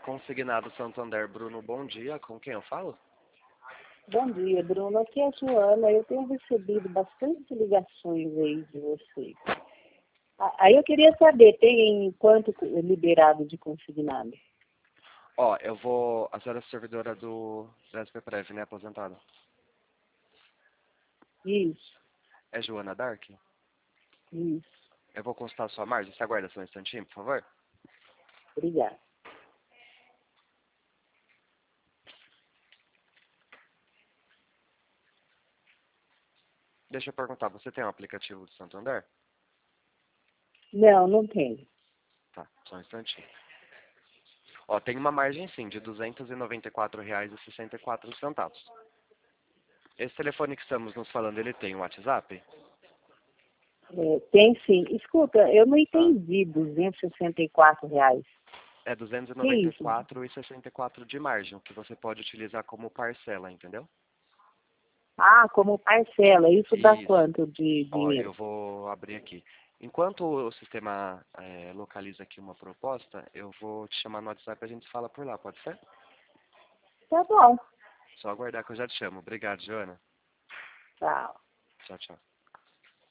Consignado Santander, Bruno, bom dia. Com quem eu falo? Bom dia, Bruno. Aqui é a Joana. Eu tenho recebido bastante ligações aí de você. Aí eu queria saber, tem quanto liberado de consignado? Ó, eu vou... A senhora é servidora do SPPrev, né? Aposentada. Isso, É Joana Dark? isso. Eu vou consultar a sua margem. Você aguarda só um instantinho, por favor? Obrigada. Deixa eu perguntar, você tem um aplicativo do Santander? Não, não tem. Tá, só um instantinho. Ó, tem uma margem sim, de R$ 294,64. Esse telefone que estamos nos falando, ele tem um WhatsApp? Tem sim. Escuta, eu não Tá. entendi R$ 264. É Que isso? 294,64 de margem, que você pode utilizar como parcela, entendeu? Ah, como parcela. Isso dá Isso. quanto de Ó, dinheiro? eu vou abrir aqui. Enquanto o sistema localiza aqui uma proposta, eu vou te chamar no WhatsApp e a gente fala por lá, pode ser? Tá bom. Só aguardar que eu já te chamo. Obrigado, Joana. Tchau. Tchau, tchau.